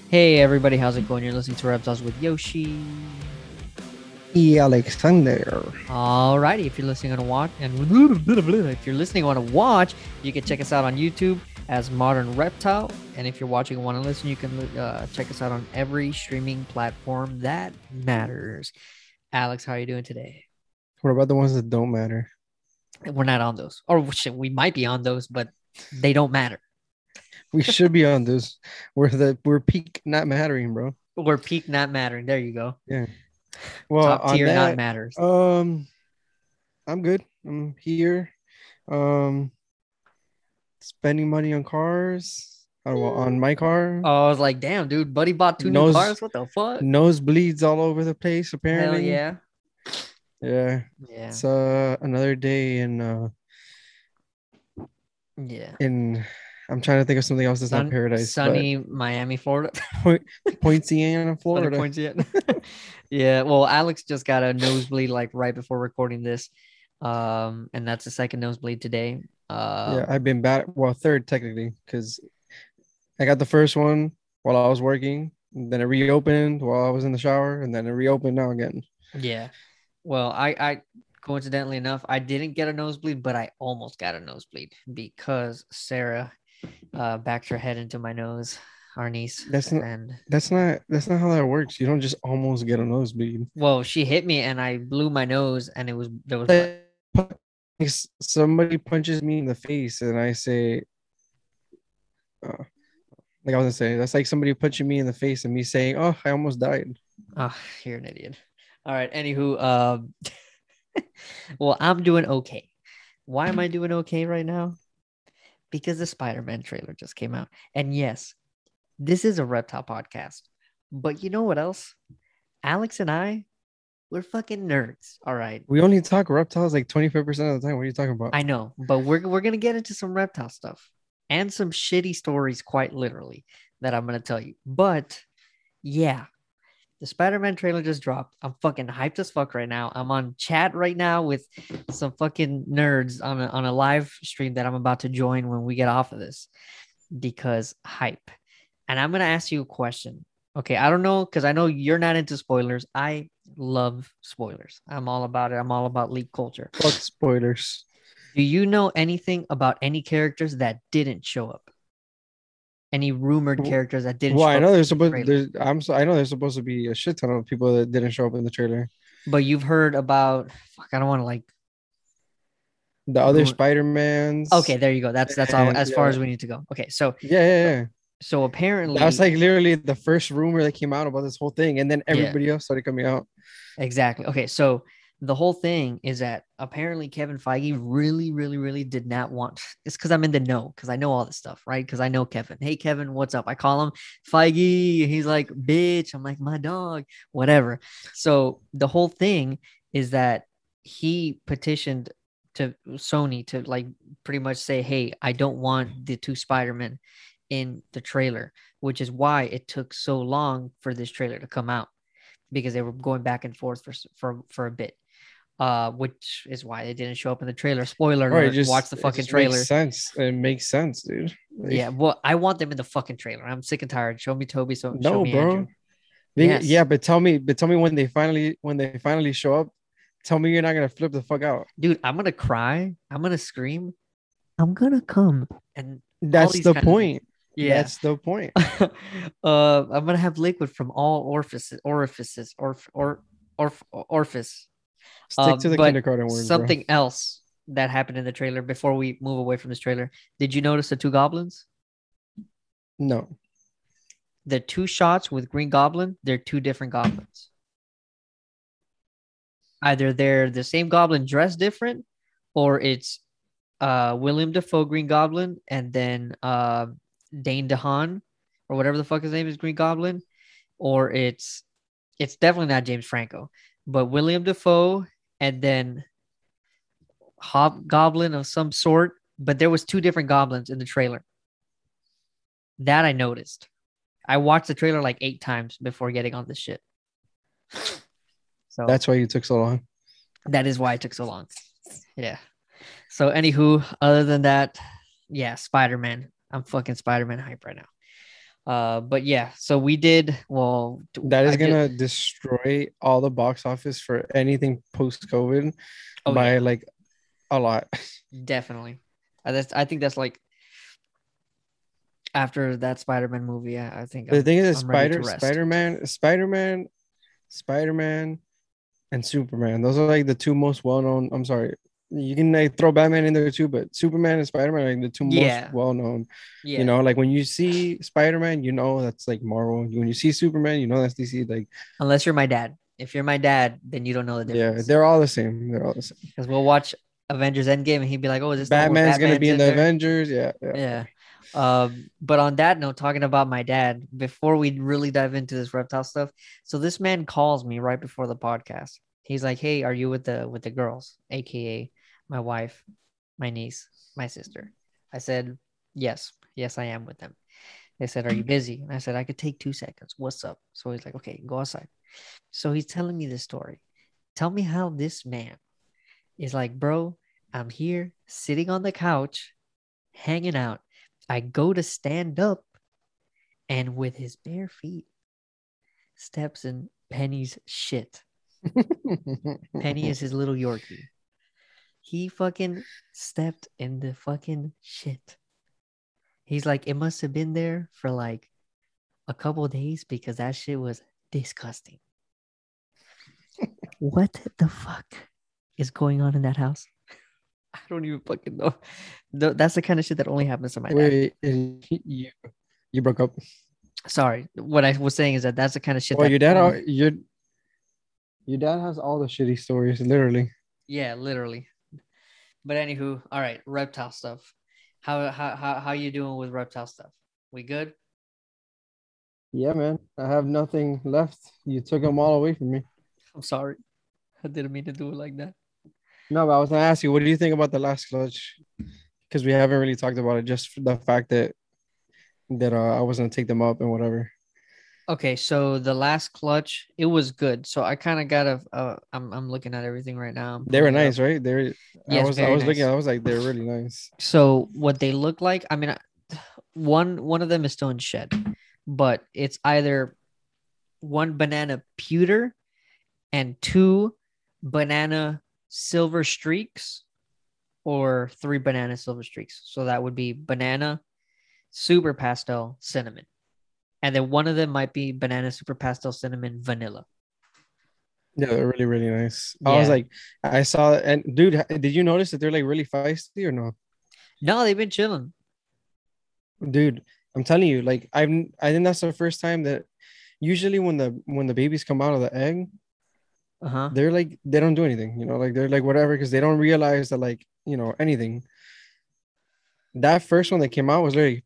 Hey everybody, how's it going? You're listening to Reptiles with Yoshi. Alexander. Alrighty, if you're listening on a watch and if you're listening on a watch, you can check us out on YouTube as Modern Reptile. And if you're watching and want to listen, you can check us out on every streaming platform that matters. Alex, how are you doing today? What about the ones that don't matter? We're not on those, or shit, we might be on those, but they don't matter. We should be on this. We're peak not mattering, bro. We're peak not mattering. There you go. Yeah. Well, Top on tier not that, matters. I'm good. I'm here. Um, spending money on cars. On my car. Oh, I was like, damn, dude, buddy bought two new Nose cars. What the fuck? nose bleeds all over the place. Hell Apparently, yeah. yeah. Yeah. It's another day Yeah. in. I'm trying to think of something else that's not paradise, but Sunny Miami, Florida. Point, Poinciana, Sunny Florida. points yet. Yeah. Well, Alex just got a nosebleed like right before recording this. And that's the second nosebleed today. Yeah, I've been back. Well, third technically, because I got the first one while I was working, and then it reopened while I was in the shower, and then it reopened now again. Yeah. Well, I coincidentally enough, I didn't get a nosebleed, but I almost got a nosebleed because Sarah backed her head into my nose, our niece, That's not and that's not how that works. You don't just almost get a nosebleed. well, she hit me and I blew my nose and there was blood. Like, somebody punches me in the face, and I say, uh, like I was gonna say, that's like somebody punching me in the face and me saying, "Oh, I almost died." Oh, you're an idiot. All right. Anywho, well, I'm doing okay. Why am I doing okay right now? Because the Spider-Man trailer just came out. And yes, this is a reptile podcast. But you know what else? Alex and I, we're fucking nerds. All right. We only talk reptiles like 25% of the time. What are you talking about? I know, but we're gonna get into some reptile stuff and some shitty stories, quite literally, that I'm gonna tell you. But yeah, the Spider-Man trailer just dropped. I'm fucking hyped as fuck right now. I'm on chat right now with some fucking nerds on a live stream that I'm about to join when we get off of this because hype. And I'm gonna ask you a question. Okay, I don't know because I know you're not into spoilers. I love spoilers. I'm all about it. I'm all about leak culture. Fuck spoilers. Do you know anything about any characters that didn't show up? Any rumored characters that didn't Well, show I up know in the trailer? I know there's supposed to be a shit ton of people that didn't show up in the trailer. But you've heard about fuck, I don't want to like The other ruin. Spider-Mans. Okay, there you go. That's all And as far as we need to go. Okay, so yeah, yeah, so yeah. so That was apparently, like literally the first rumor that came out about this whole thing, and then yeah, everybody else started coming out. exactly. Okay, so the whole thing is that apparently Kevin Feige really, really, really did not want. It's because I'm in the know, because I know all this stuff, right? Because I know Kevin. Hey, Kevin, what's up? I call him Feige. He's like, bitch. I'm like, my dog, whatever. So the whole thing is that he petitioned to Sony to like pretty much say, hey, I don't want the two Spider-Men in the trailer, which is why it took so long for this trailer to come out because they were going back and forth for a bit, which is why they didn't show up in the trailer. Spoiler Right, alert, watch the it fucking just makes trailer. sense. It makes sense, dude. Yeah, Like, well, I want them in the fucking trailer. I'm sick and tired. Show me Toby, so show no, me Andrew. bro. Yeah, Yes, but tell me when they finally show up, tell me you're not gonna flip the fuck out. dude, I'm gonna cry. I'm gonna scream. I'm gonna come and all That's these the kinds of things. point. Yeah. That's the point. I'm gonna have liquid from all orifice. Stick to the But kindergarten words, bro. something else that happened in the trailer before we move away from this trailer. Did you notice the two goblins? No. The two shots with Green Goblin, they're two different goblins. Either they're the same goblin dressed different, or it's William Defoe Green Goblin and then Dane DeHaan or whatever the fuck his name is Green Goblin, or it's definitely not James Franco, but William Defoe and then Hobgoblin of some sort. But there was two different goblins in the trailer that I noticed. I watched the trailer like 8 times before getting on this shit. So That's why you took so long. that is why it took so long. Yeah. So anywho, other than that, yeah, Spider-Man. I'm fucking Spider-Man hype right now. But yeah, so we did well. That I is just gonna destroy all the box office for anything post COVID oh yeah, by like a lot. definitely. I think that's like after that Spider-Man movie. I think The thing is, that I'm ready to rest. Spider-Man, and Superman. Those are like the two most well-known. I'm sorry, you can like throw Batman in there too, but Superman and Spider-Man are like the two most Yeah, well-known. You yeah. know, like when you see Spider-Man, you know that's like Marvel. When you see Superman, you know that's DC. Like, Unless you're my dad. If you're my dad, then you don't know the yeah, difference. they're all the same. They're all the same. Because we'll watch Avengers Endgame and he'd be like, "Oh, is this the one where Batman's gonna be Batman's in in the there?" Avengers. Yeah, yeah. Yeah. But on that note, talking about my dad, before we really dive into this reptile stuff, so this man calls me right before the podcast. He's like, "Hey, are you with the girls, aka my wife, my niece, my sister?" I said, "Yes, yes, I am with them." They said, "Are you busy?" And I said, "I could take 2 seconds. What's up?" So he's like, "Okay, go outside." So he's telling me this story. Tell me how this man is like, bro, I'm here sitting on the couch, hanging out. I go to stand up, and with his bare feet, steps in Penny's shit. Penny is his little Yorkie. He fucking stepped in the fucking shit. He's like, it must have been there for like a couple of days because that shit was disgusting. What the fuck is going on in that house? I don't even fucking know. That's the kind of shit that only happens to my dad. Wait, you broke up. Sorry, what I was saying is that that's the kind of shit Well, that your dad, only. your dad has all the shitty stories, literally. Yeah, literally. But anywho, all right, reptile stuff. How you doing with reptile stuff? We good? Yeah, man. I have nothing left. You took them all away from me. I'm sorry. I didn't mean to do it like that. No, but I was gonna ask you, what do you think about the last clutch? Because we haven't really talked about it. Just for the fact that I was gonna take them up and whatever. Okay, so the last clutch, it was good. So I kind of got I'm looking at everything right now. I'm They were pulling it up. nice, right? They were. Yes, I very was looking. nice. I was like, they're really nice. So what they look like, I mean, one of them is still in shed, but it's either one banana pewter and two banana silver streaks or three banana silver streaks. So that would be banana, super pastel, cinnamon. And then one of them might be banana, super pastel, cinnamon, vanilla. Yeah, they're really really nice. I was Yeah. like, I saw and dude, did you notice that they're like really feisty or no? No, they've been chilling. Dude, I'm telling you, like I think that's the first time that usually when the babies come out of the egg, Uh-huh. they're like they don't do anything, like they're like whatever because they don't realize that like anything. That first one that came out was literally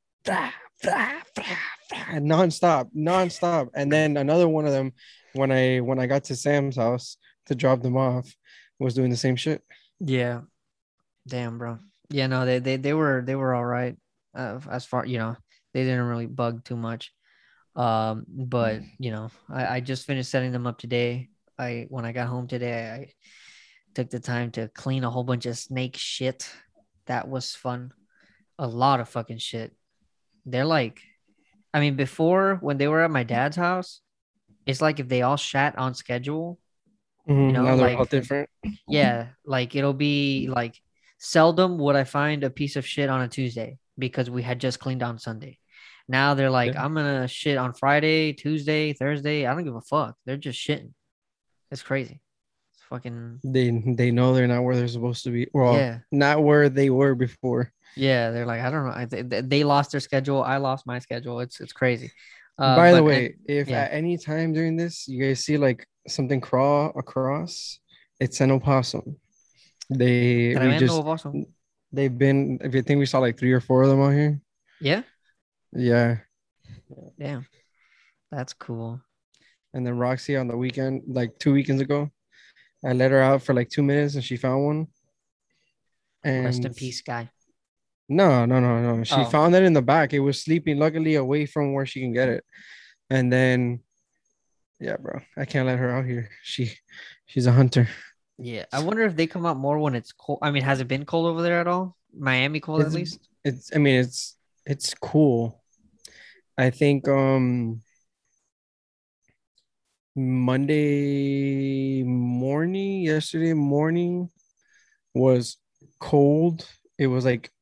nonstop, and then another one of them when I got to Sam's house to drop them off was doing the same shit. Yeah. Damn, bro. Yeah, no, they were all right. As far, they didn't really bug too much. But I just finished setting them up today. When I got home today, I took the time to clean a whole bunch of snake shit. That was fun. A lot of fucking shit. They're like, I mean, before when they were at my dad's house, it's like if they all shat on schedule, Now they're all like, different. yeah, like it'll be like seldom would I find a piece of shit on a Tuesday because we had just cleaned on Sunday. Now they're like, Yeah. I'm gonna shit on Friday, Tuesday, Thursday. I don't give a fuck. They're just shitting. It's crazy. It's fucking They know they're not where they're supposed to be. Well, yeah. not where they were before. Yeah, they're like, I don't know. They lost their schedule. I lost my schedule. It's crazy. By the But and way, if yeah, at any time during this you guys see like something crawl across, it's an opossum. They we tremendo just oso. they've been. If you think we saw like three or four of them out here. Yeah, Yeah. damn, that's cool. And then Roxy on the weekend, like 2 weekends ago, I let her out for like 2 minutes and she found one. Rest And in peace, guy. no, no, no, no. She Oh, found it in the back. It was sleeping, luckily away from where she can get it. And then, yeah, bro, I can't let her out here. She's a hunter. yeah. I wonder if they come out more when it's cold. I mean, has it been cold over there at all? Miami cold at It's least? it's. I mean, it's cool. I think yesterday morning was cold. It was like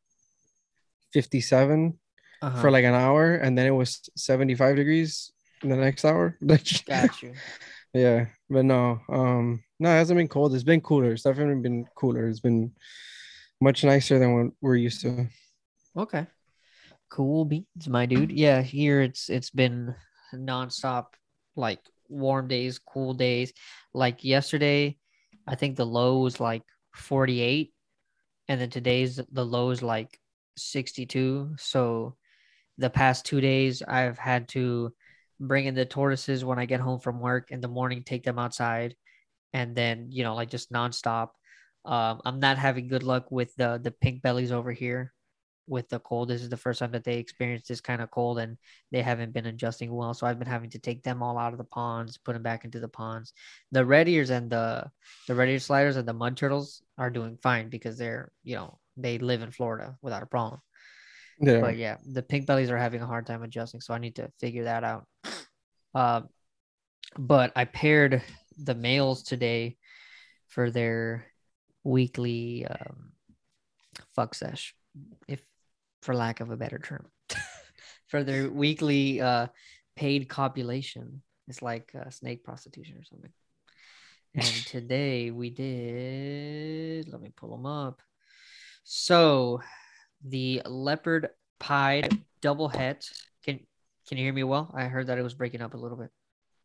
57 for Uh-huh. like an hour, and then it was 75 degrees in the next hour. Like, Got you. yeah, but no, no, it hasn't been cold. It's been cooler. It's definitely been cooler. It's been much nicer than what we're used to. Okay. Cool beans, my dude. Yeah, here it's been nonstop, like warm days, cool days. Like yesterday, I think the low was like 48, and then today's the low is like 62. So the past 2 days, I've had to bring in the tortoises when I get home from work in the morning, take them outside, and then like just nonstop. I'm not having good luck with the pink bellies over here with the cold. This is the first time that they experienced this kind of cold, and they haven't been adjusting well. So I've been having to take them all out of the ponds, put them back into the ponds. The red ears and the red ear sliders and the mud turtles are doing fine because they live in Florida without a problem. Yeah. But yeah, the pink bellies are having a hard time adjusting, so I need to figure that out. Uh, but I paired the males today for their weekly fuck sesh, if for lack of a better term, for their weekly paid copulation. It's like snake prostitution or something. And today we did. Let me pull them up. So the leopard pied double het. Can you hear me well? I heard that it was breaking up a little bit.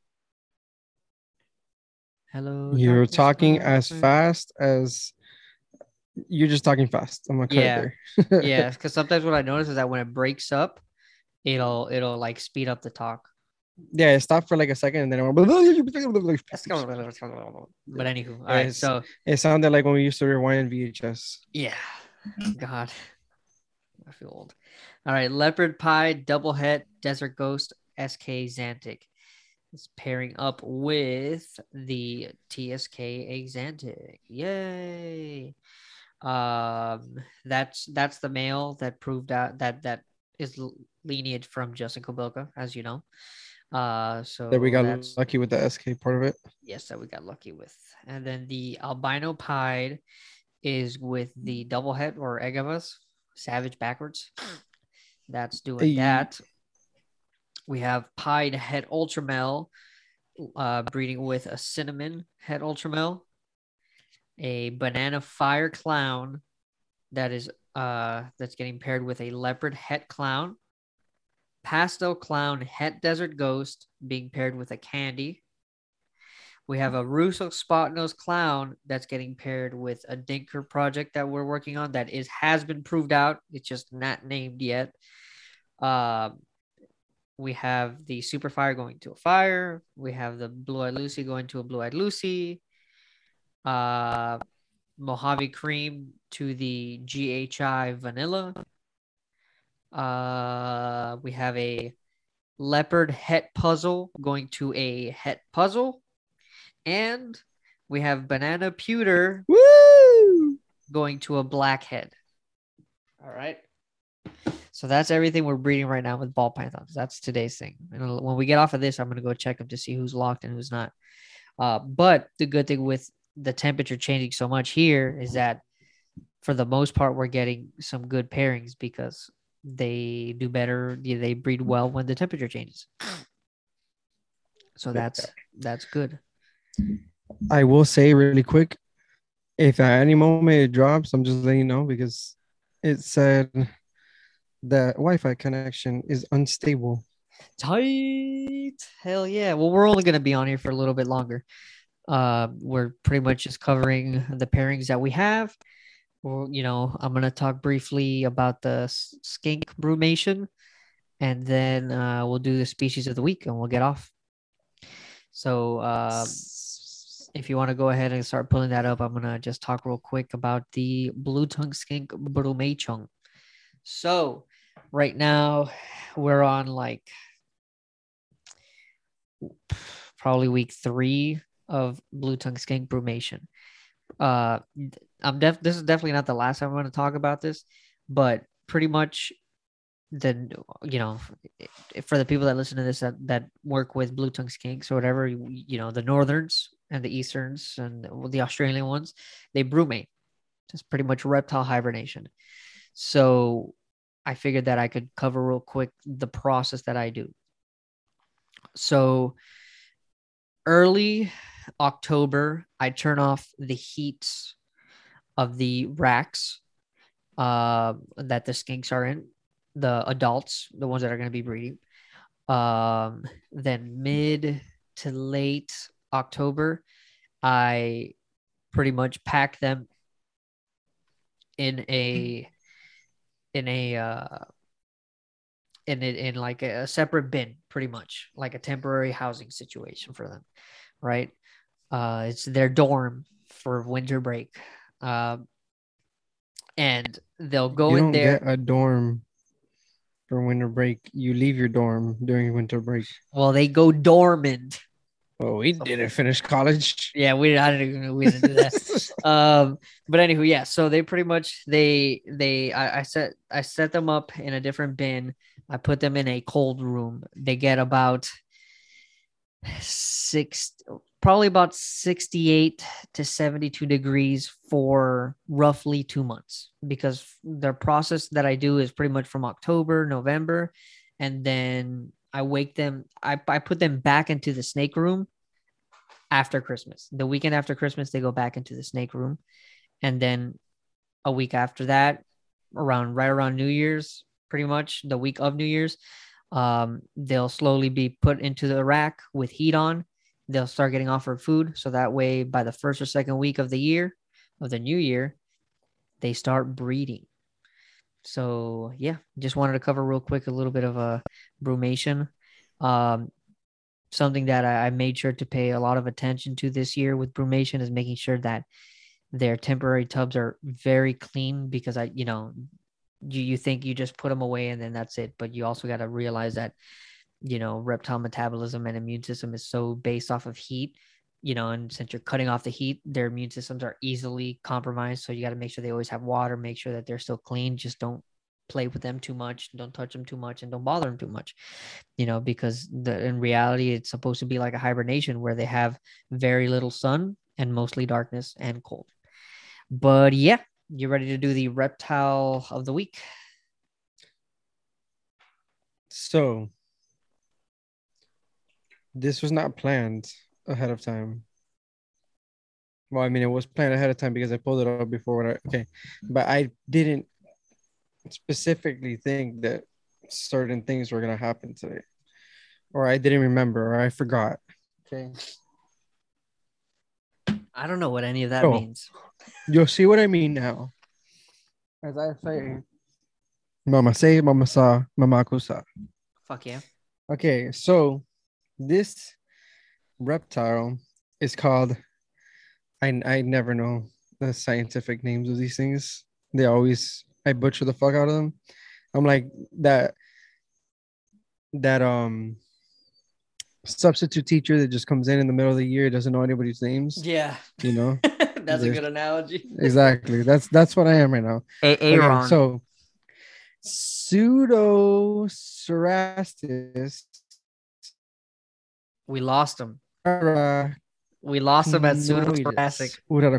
Hello, You're darkness, talking my as friend. fast as you're just talking fast. I'm gonna cut it Yeah, there. yeah. Because sometimes what I notice is that when it breaks up, it'll like speed up the talk. Yeah, it stopped for like a second and then it went. But anywho, all right. It's, So it sounded like when we used to rewind VHS. yeah, God, I feel old. All right, leopard pie, double het, desert ghost, SK Xantic. It's pairing up with the TSK Xantic. Yay! That's the male that proved out that is lineage from Justin Kobylka, as you know. That we So got that's lucky with the SK part of it. yes, that we got lucky with. And then the albino pied is with the double het or Egebus, savage backwards. That's doing Hey, that. We have pied het ultramel breeding with a cinnamon het ultramel, a banana fire clown that's getting paired with a leopard het clown, pastel clown het desert ghost being paired with a candy. We have a Russo spot nose clown that's getting paired with a Dinker project that we're working on that has been proved out. It's just not named yet. Um, we have the Super Fire going to a fire. We have the Blue Eyed Lucy going to a Blue Eyed Lucy. Uh, Mojave Cream to the GHI Vanilla. We have a Leopard Het Puzzle going to a Het Puzzle. And we have Banana Pewter woo! going to a Blackhead. All right. So that's everything we're breeding right now with ball pythons. That's today's thing. And when we get off of this, I'm going to go check them to see who's locked and who's not. But the good thing with the temperature changing so much here is that for the most part, we're getting some good pairings because they do better. They breed well when the temperature changes. So that's good. I will say really quick, if at any moment it drops, I'm just letting you know because it said the Wi-Fi connection is unstable. Tight. Hell yeah. Well, we're only going to be on here for a little bit longer. We're pretty much just covering the pairings that we have. Well, I'm going to talk briefly about the skink brumation, and then we'll do the species of the week and we'll get off. So if you want to go ahead and start pulling that up, I'm going to just talk real quick about the blue tongue skink brumation. So right now we're on like probably week 3 of blue tongue skink brumation. This is definitely not the last time I'm going to talk about this, but pretty much then for the people that listen to this that work with blue tongue skinks or whatever, the northerns and the easterns and the Australian ones, they brumate. It's pretty much reptile hibernation. So I figured that I could cover real quick the process that I do. So early October, I turn off the heat of the racks that the skinks are in, the adults, the ones that are going to be breeding. Then mid to late October, I pretty much pack them in like a separate bin, pretty much like a temporary housing situation for them, right? It's their dorm for winter break. And they'll go You in don't there. get a dorm for winter break. You leave your dorm during winter break. Well, they go dormant. Oh, we didn't finish college. Yeah, we didn't do that. But anywho, yeah. So they pretty much I set them up in a different bin. I put them in a cold room. They get about probably about 68 to 72 degrees for roughly 2 months, because the process that I do is pretty much from October, November, and then I wake them. I put them back into the snake room after Christmas. The weekend after Christmas, they go back into the snake room. And then a week after that, right around New Year's, pretty much the week of New Year's, they'll slowly be put into the rack with heat on. They'll start getting offered food. So that way, by the first or second week of the new year, they start breeding. So yeah, just wanted to cover real quick a little bit of a brumation. Something that I made sure to pay a lot of attention to this year with brumation is making sure that their temporary tubs are very clean, because you think you just put them away and then that's it. But you also got to realize that, reptile metabolism and immune system is so based off of heat, and since you're cutting off the heat, their immune systems are easily compromised. So you got to make sure they always have water, make sure that they're still clean. Just don't play with them too much, don't touch them too much, and don't bother them too much, because in reality, it's supposed to be like a hibernation where they have very little sun and mostly darkness and cold. But yeah, you ready to do the reptile of the week? So this was not planned ahead of time. Well, I mean, it was planned ahead of time because I pulled it up before. But I didn't specifically think that certain things were gonna happen today, or I didn't remember, or I forgot. Okay. I don't know what any of that means. You'll see what I mean now. As I say, Mama say, Mama saw, Mama kusa. Fuck yeah. Okay, so this reptile is called, I never know the scientific names of these things. I butcher the fuck out of them. I'm like that substitute teacher that just comes in the middle of the year, doesn't know anybody's names. Yeah. That's a good analogy. Exactly. That's what I am right now. Aaron. Okay, so Pseudocerastus. We lost him. We lost him at Pseudocerastic.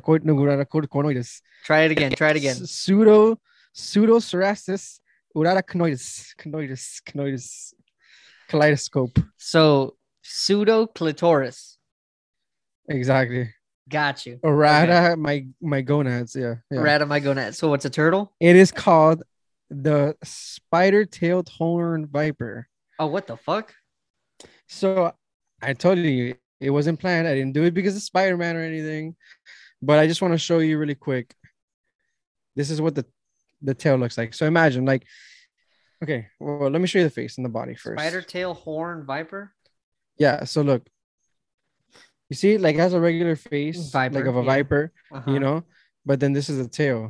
Try it again. Pseudocerastus urarachnoides. Kaleidoscope. So pseudoclitoris. Exactly. Got you. Errata, okay. my gonads. Yeah. Errata, my gonads. So what's a turtle? It is called the spider-tailed horned viper. Oh, what the fuck? So I told you it wasn't planned. I didn't do it because of Spider-Man or anything, but I just want to show you really quick. This is what the tail looks like. So imagine okay, well, let me show you the face and the body first. Spider tail horn viper. Yeah. So look, you see, it has a regular face, viper, like of a viper, but then this is the tail.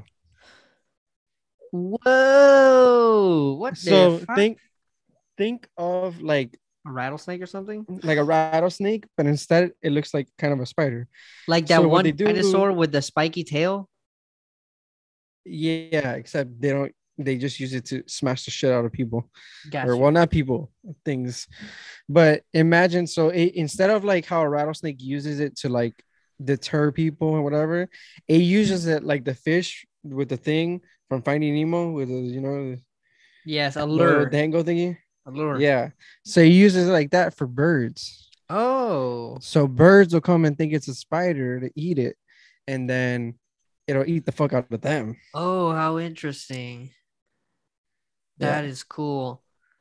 Whoa! What? So think of like a rattlesnake or something, like a rattlesnake, but instead it looks like kind of a spider, like that one dinosaur with the spiky tail. Yeah, except they don't they just use it to smash the shit out of people, or Gotcha. well, not people, things. But imagine, so instead of like how a rattlesnake uses it to like deter people or whatever, it uses it like the fish with the thing from Finding Nemo with the, Yes, a the little lure. dangle thingy. A lure. Yeah. So he uses it like that for birds. Oh. So birds will come and think it's a spider to eat it, and then it'll eat the fuck out of them. Oh, how interesting. Yeah. That is cool.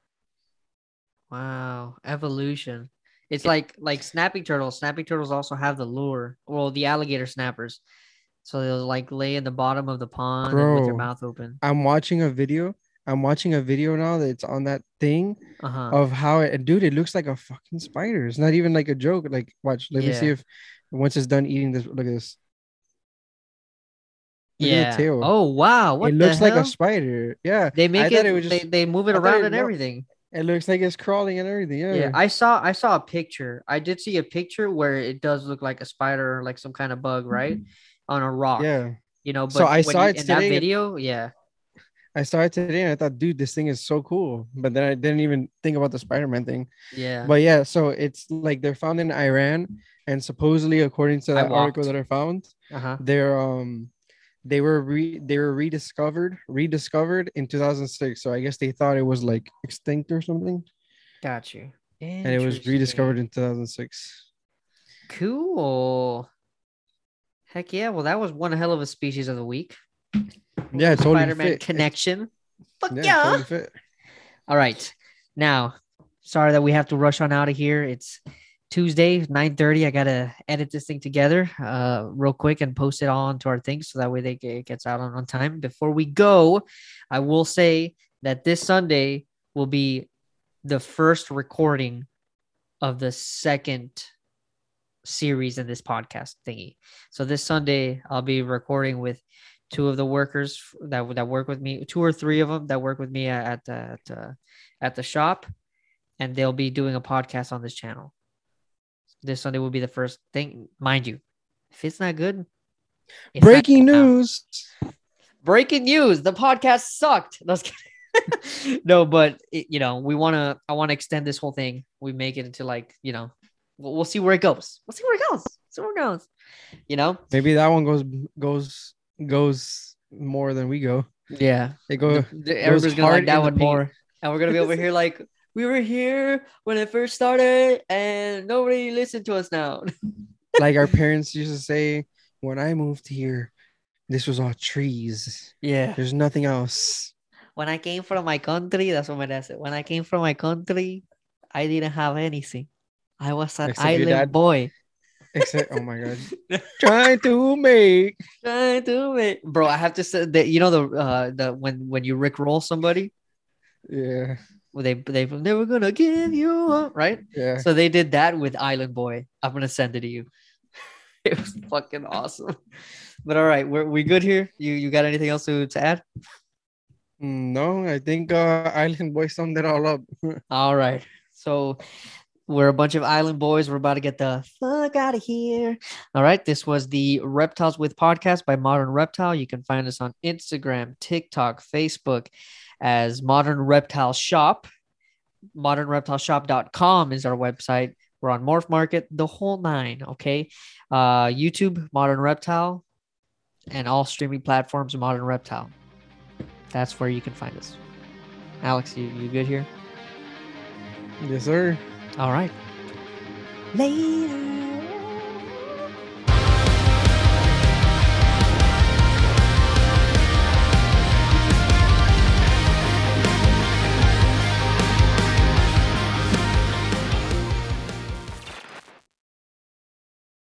Wow. Evolution. It's like snapping turtles. Snapping turtles also have the lure. Well, the alligator snappers. So they'll like lay in the bottom of the pond and with their Bro, mouth open. I'm watching a video. I'm watching a video now that's on that thing Uh-huh. of how it, dude, it looks like a fucking spider. It's not even like a joke. Like, watch, let me see Yeah. if once it's done eating this, look at this. Look at the Yeah. tail. Oh, wow. It What the looks like a hell? spider. Yeah. They I make thought it it was just, they move it I thought around it, and no, everything. it looks like it's crawling and everything. Yeah, Yeah. I saw a picture. I did see a picture where it does look like a spider, like some kind of bug, right? On a rock. Yeah. So But I when saw you it in that today. video, yeah. I saw it today and I thought, dude, this thing is so cool. But then I didn't even think about the Spider-Man thing. Yeah. But yeah, so it's like they're found in Iran, and supposedly, according to I that article walked. that I found, Uh-huh. they were rediscovered in 2006. So I guess they thought it was like extinct or something, Got you. and it was rediscovered Interesting. in 2006. Cool. Heck yeah. Well, that was one hell of a species of the week. Yeah, it totally Spider-Man fit. connection. Fuck Yeah, it yeah. totally fit. All right. Now, sorry that we have to rush on out of here. It's Tuesday, 9:30. I gotta edit this thing together real quick and post it all onto our thing so that way it gets out on time. Before we go, I will say that this Sunday will be the first recording of the second series in this podcast thingy. So this Sunday, I'll be recording with two of the workers that work with me, two or three of them that work with me at the shop, and they'll be doing a podcast on this channel. This Sunday will be the first thing, mind you. If it's not good, it's Breaking not news. breaking news. The podcast sucked. No, but I want to extend this whole thing. We make it into like, we'll see where it goes. We'll see where it goes. See where it goes. Maybe that one goes more than we go. Yeah. It goes Everybody's gonna like hard that in the one paint. more. And we're gonna be over here like we were here when it first started and nobody listened to us now. Like our parents used to say, when I moved here, this was all trees. Yeah. There's nothing else. When I came from my country, that's what my dad said. When I came from my country, I didn't have anything. I was an Except your island dad. boy. Except, oh my God. Trying to make. Trying to make, bro. I have to say that the when you rickroll somebody, Yeah. they never gonna give you up, right? Yeah. So they did that with Island Boy. I'm gonna send it to you. It was fucking awesome. But all right, we good here. You got anything else to add? No, I think Island Boy summed it all up. All right. So we're a bunch of island boys. We're about to get the fuck out of here. All right. This was the Reptiles with Podcast by Modern Reptile. You can find us on Instagram, TikTok, Facebook as Modern Reptile Shop. ModernReptileShop.com is our website. We're on Morph Market, the whole nine. Okay. YouTube, Modern Reptile, and all streaming platforms, Modern Reptile. That's where you can find us. Alex, you good here? Yes, sir. All right. Later.